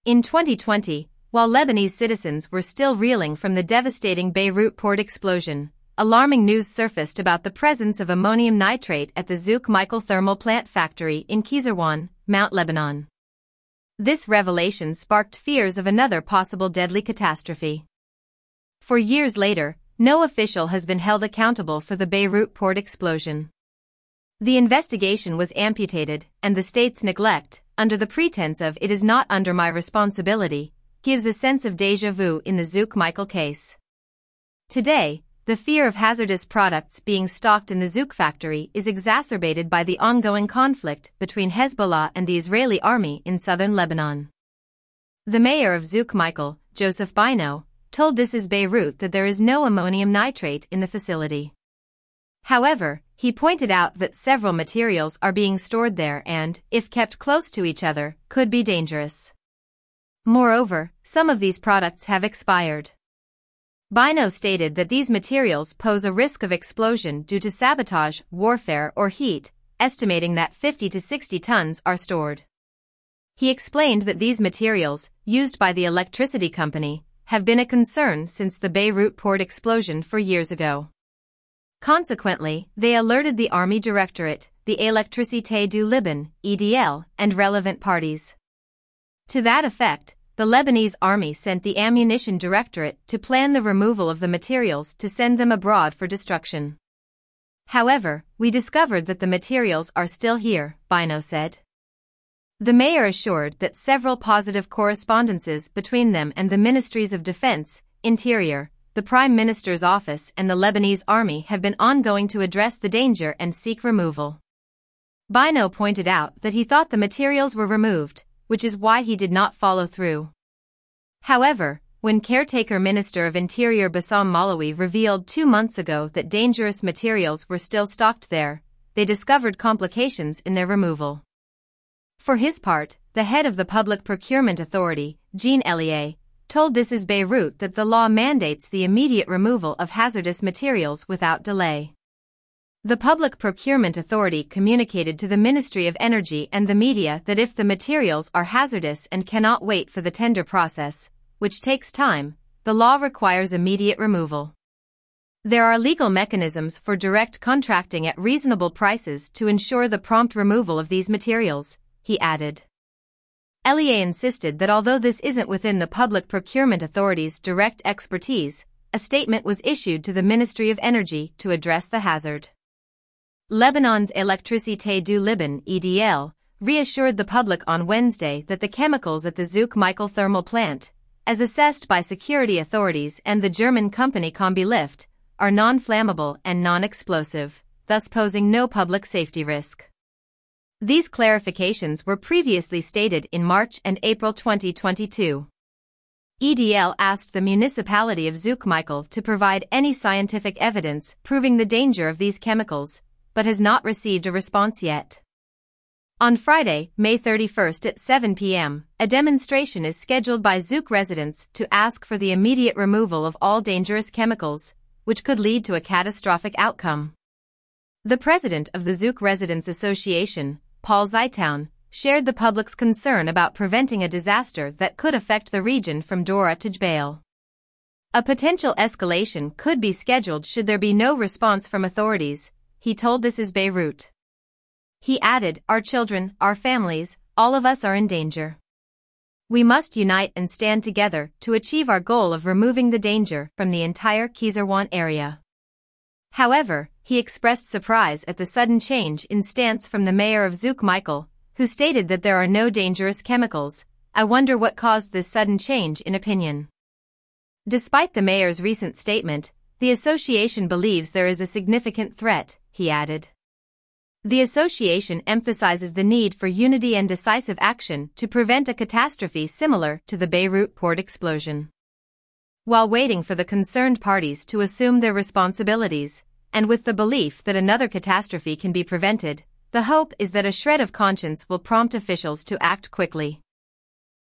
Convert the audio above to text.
In 2020, while Lebanese citizens were still reeling from the devastating Beirut port explosion, alarming news surfaced about the presence of ammonium nitrate at the Zouk Michael thermal plant factory in Kizirwan, Mount Lebanon. This revelation sparked fears of another possible deadly catastrophe. For years later, no official has been held accountable for the Beirut port explosion. The investigation was amputated, and the state's neglect, under the pretense of "it is not under my responsibility," gives a sense of déjà vu in the Zouk Michael case. Today, the fear of hazardous products being stocked in the Zouk factory is exacerbated by the ongoing conflict between Hezbollah and the Israeli army in southern Lebanon. The mayor of Zouk Michael, Joseph Bino, told This Is Beirut that there is no ammonium nitrate in the facility. However, he pointed out that several materials are being stored there and, if kept close to each other, could be dangerous. Moreover, some of these products have expired. Bino stated that these materials pose a risk of explosion due to sabotage, warfare, or heat, estimating that 50 to 60 tons are stored. He explained that these materials, used by the electricity company, have been a concern since the Beirut port explosion 4 years ago. Consequently, they alerted the Army Directorate, the Électricité du Liban, EDL, and relevant parties. To that effect, the Lebanese army sent the Ammunition Directorate to plan the removal of the materials to send them abroad for destruction. However, we discovered that the materials are still here, Bino said. The mayor assured that several positive correspondences between them and the Ministries of Defense, Interior, the Prime Minister's office and the Lebanese army have been ongoing to address the danger and seek removal. Bino pointed out that he thought the materials were removed, which is why he did not follow through. However, when caretaker Minister of Interior Bassam Malawi revealed 2 months ago that dangerous materials were still stocked there, they discovered complications in their removal. For his part, the head of the Public Procurement Authority, Jean Ellier, told This Is Beirut that the law mandates the immediate removal of hazardous materials without delay. The Public Procurement Authority communicated to the Ministry of Energy and the media that if the materials are hazardous and cannot wait for the tender process, which takes time, the law requires immediate removal. There are legal mechanisms for direct contracting at reasonable prices to ensure the prompt removal of these materials, he added. Ellier insisted that although this isn't within the Public Procurement Authority's direct expertise, a statement was issued to the Ministry of Energy to address the hazard. Lebanon's Électricité du Liban (EDL) reassured the public on Wednesday that the chemicals at the Zouk Michael thermal plant, as assessed by security authorities and the German company Combi-Lift, are non-flammable and non-explosive, thus posing no public safety risk. These clarifications were previously stated in March and April 2022. EDL asked the municipality of Zouk Michael to provide any scientific evidence proving the danger of these chemicals, but has not received a response yet. On Friday, May 31 at 7 p.m., a demonstration is scheduled by Zouk residents to ask for the immediate removal of all dangerous chemicals, which could lead to a catastrophic outcome. The president of the Zouk Residents Association, Paul Zeitoun, shared the public's concern about preventing a disaster that could affect the region from Dora to Jbeil. A potential escalation could be scheduled should there be no response from authorities, he told This Is Beirut. He added, "Our children, our families, all of us are in danger. We must unite and stand together to achieve our goal of removing the danger from the entire Kizirwan area." However, he expressed surprise at the sudden change in stance from the mayor of Zouk Michael, who stated that there are no dangerous chemicals. "I wonder what caused this sudden change in opinion." Despite the mayor's recent statement, the association believes there is a significant threat, he added. The association emphasizes the need for unity and decisive action to prevent a catastrophe similar to the Beirut port explosion. While waiting for the concerned parties to assume their responsibilities, and with the belief that another catastrophe can be prevented, the hope is that a shred of conscience will prompt officials to act quickly.